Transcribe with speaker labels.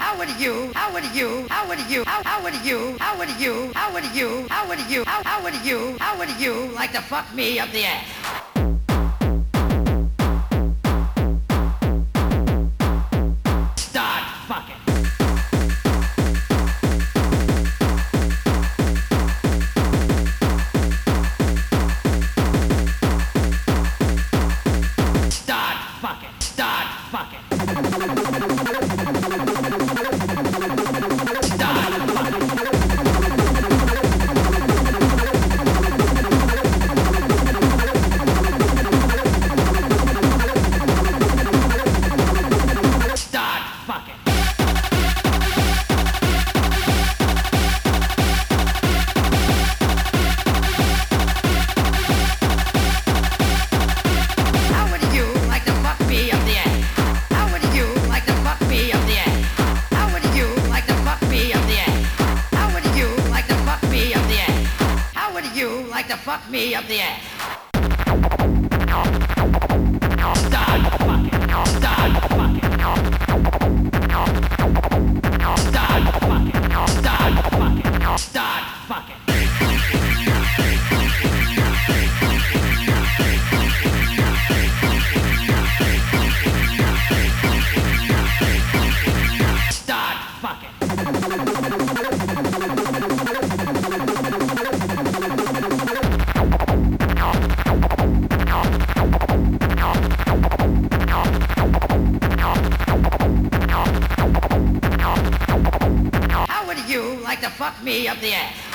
Speaker 1: like to fuck me up the ass? Start fucking. Start fucking. Start fucking. Like to fuck me up the ass. Start fucking. Start fucking. Start fucking. Start fucking. Start fucking. Start fucking. Like to fuck me up the ass.